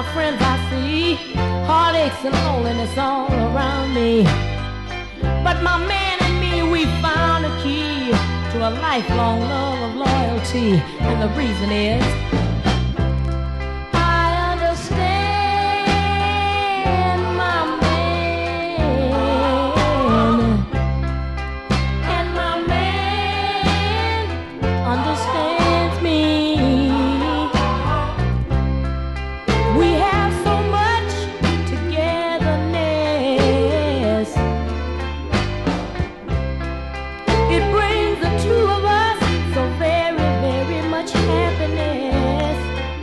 friends I see, heartaches and loneliness all around me. But my man and me, we found a key to a lifelong love of loyalty. And the reason is, I understand my man, and my man understands me. We have so much togetherness. It brings the two of us so very, very much happiness.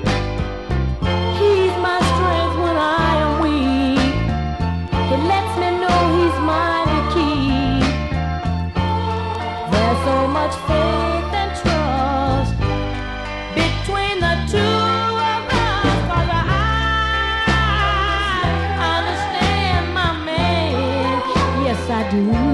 He's my strength when I am weak. He lets me know he's mine to keep. There's so much faith and trust between the two of us. 'Cause I understand my man. Yes, I do.